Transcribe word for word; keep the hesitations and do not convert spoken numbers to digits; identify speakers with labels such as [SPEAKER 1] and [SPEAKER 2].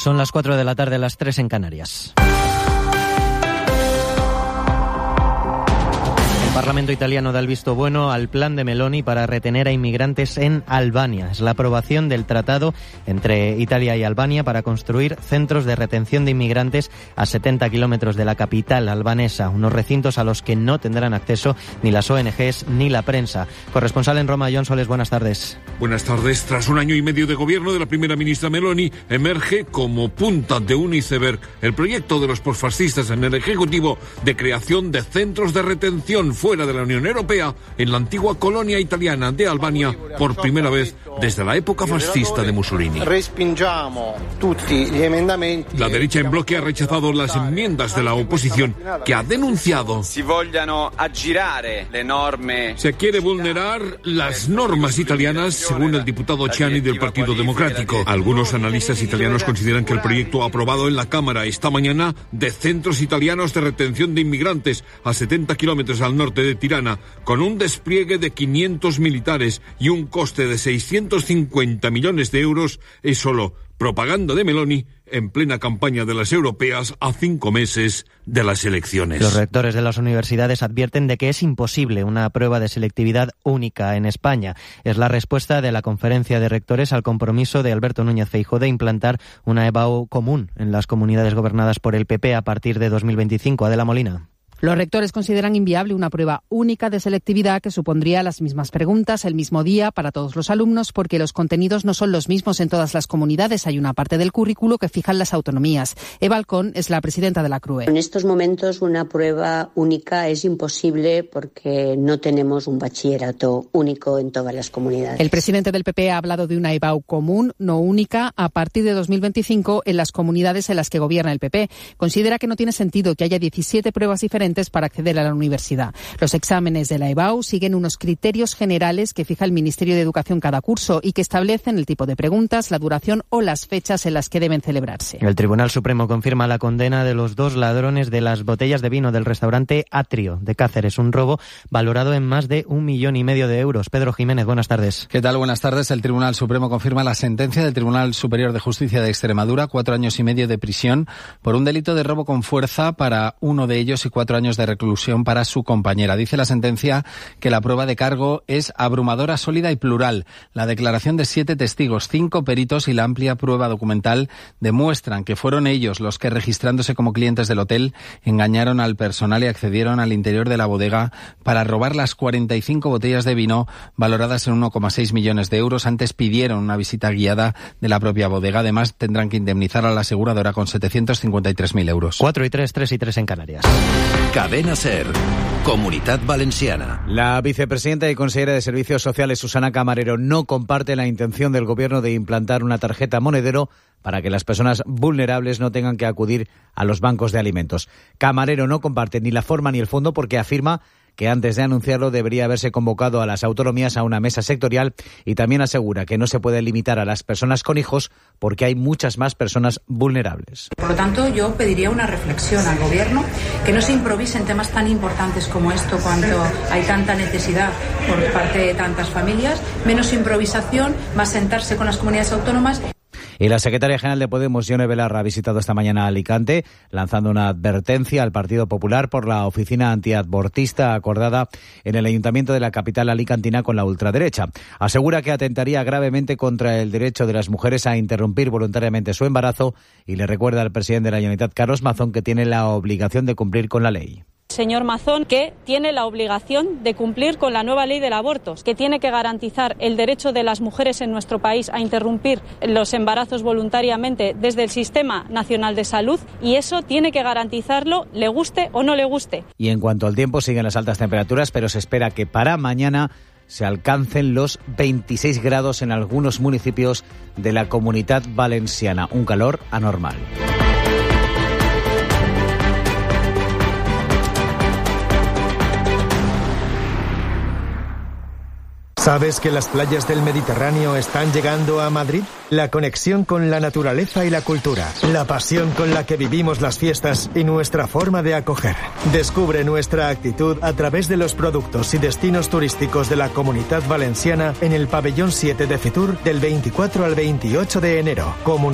[SPEAKER 1] Son las cuatro de la tarde, las tres en Canarias. El Parlamento italiano da el visto bueno al plan de Meloni para retener a inmigrantes en Albania. Es la aprobación del tratado entre Italia y Albania para construir centros de retención de inmigrantes a setenta kilómetros de la capital albanesa, unos recintos a los que no tendrán acceso ni las O N Ges ni la prensa. Corresponsal en Roma, John Soles, buenas tardes.
[SPEAKER 2] Buenas tardes. Tras un año y medio de gobierno de la primera ministra Meloni, emerge como punta de un iceberg el proyecto de los posfascistas en el Ejecutivo de creación de centros de retención fuera de la Unión Europea, en la antigua colonia italiana de Albania, por primera vez desde la época fascista de Mussolini. La derecha en bloque ha rechazado las enmiendas de la oposición, que ha denunciado se quiere vulnerar las normas italianas, según el diputado Ciani del Partido Democrático. Algunos analistas italianos consideran que el proyecto aprobado en la Cámara esta mañana de centros italianos de retención de inmigrantes a setenta kilómetros al norte de Tirana, con un despliegue de quinientos militares y un coste de seiscientos cincuenta millones de euros, es solo propaganda de Meloni en plena campaña de las europeas a cinco meses de las elecciones.
[SPEAKER 1] Los rectores de las universidades advierten de que es imposible una prueba de selectividad única en España. Es la respuesta de la conferencia de rectores al compromiso de Alberto Núñez Feijóo de implantar una EBAU común en las comunidades gobernadas por el P P a partir de dos mil veinticinco. Adela Molina.
[SPEAKER 3] Los rectores consideran inviable una prueba única de selectividad que supondría las mismas preguntas el mismo día para todos los alumnos, porque los contenidos no son los mismos en todas las comunidades. Hay una parte del currículo que fijan las autonomías. Eva Alcón es la presidenta de la C R U E.
[SPEAKER 4] En estos momentos una prueba única es imposible porque no tenemos un bachillerato único en todas las comunidades.
[SPEAKER 3] El presidente del P P ha hablado de una EBAU común, no única, a partir de dos mil veinticinco en las comunidades en las que gobierna el P P. Considera que no tiene sentido que haya diecisiete pruebas diferentes para acceder a la universidad. Los exámenes de la EBAU siguen unos criterios generales que fija el Ministerio de Educación cada curso y que establecen el tipo de preguntas, la duración o las fechas en las que deben celebrarse.
[SPEAKER 1] El Tribunal Supremo confirma la condena de los dos ladrones de las botellas de vino del restaurante Atrio de Cáceres, un robo valorado en más de un millón y medio de euros. Pedro Jiménez, buenas tardes.
[SPEAKER 5] ¿Qué tal? Buenas tardes. El Tribunal Supremo confirma la sentencia del Tribunal Superior de Justicia de Extremadura, cuatro años y medio de prisión por un delito de robo con fuerza para uno de ellos y cuatro años de reclusión para su compañera. Dice la sentencia que la prueba de cargo es abrumadora, sólida y plural. La declaración de siete testigos, cinco peritos y la amplia prueba documental demuestran que fueron ellos los que, registrándose como clientes del hotel, engañaron al personal y accedieron al interior de la bodega para robar las cuarenta y cinco botellas de vino valoradas en uno coma seis millones de euros. Antes pidieron una visita guiada de la propia bodega. Además, tendrán que indemnizar a la aseguradora con setecientos cincuenta y tres mil euros.
[SPEAKER 1] Cuatro y tres, tres y tres en Canarias.
[SPEAKER 6] Cadena SER, Comunitat Valenciana.
[SPEAKER 7] La vicepresidenta y consejera de Servicios Sociales, Susana Camarero, no comparte la intención del Gobierno de implantar una tarjeta monedero para que las personas vulnerables no tengan que acudir a los bancos de alimentos. Camarero no comparte ni la forma ni el fondo porque afirma que antes de anunciarlo debería haberse convocado a las autonomías a una mesa sectorial, y también asegura que no se puede limitar a las personas con hijos porque hay muchas más personas vulnerables.
[SPEAKER 8] Por lo tanto, yo pediría una reflexión al Gobierno, que no se improvise en temas tan importantes como esto cuando hay tanta necesidad por parte de tantas familias, menos improvisación, más sentarse con las comunidades autónomas.
[SPEAKER 7] Y la secretaria general de Podemos, Ione Belarra, ha visitado esta mañana Alicante, lanzando una advertencia al Partido Popular por la oficina antiabortista acordada en el ayuntamiento de la capital alicantina con la ultraderecha. Asegura que atentaría gravemente contra el derecho de las mujeres a interrumpir voluntariamente su embarazo y le recuerda al presidente de la Generalitat, Carlos Mazón, que tiene la obligación de cumplir con la ley.
[SPEAKER 9] Señor Mazón, que tiene la obligación de cumplir con la nueva ley del aborto, que tiene que garantizar el derecho de las mujeres en nuestro país a interrumpir los embarazos voluntariamente desde el Sistema Nacional de Salud, y eso tiene que garantizarlo, le guste o no le guste.
[SPEAKER 7] Y en cuanto al tiempo, siguen las altas temperaturas, pero se espera que para mañana se alcancen los veintiséis grados en algunos municipios de la Comunitat Valenciana, un calor anormal.
[SPEAKER 10] ¿Sabes que las playas del Mediterráneo están llegando a Madrid? La conexión con la naturaleza y la cultura, la pasión con la que vivimos las fiestas y nuestra forma de acoger. Descubre nuestra actitud a través de los productos y destinos turísticos de la Comunitat Valenciana en el pabellón siete de Fitur del veinticuatro al veintiocho de enero. Comun-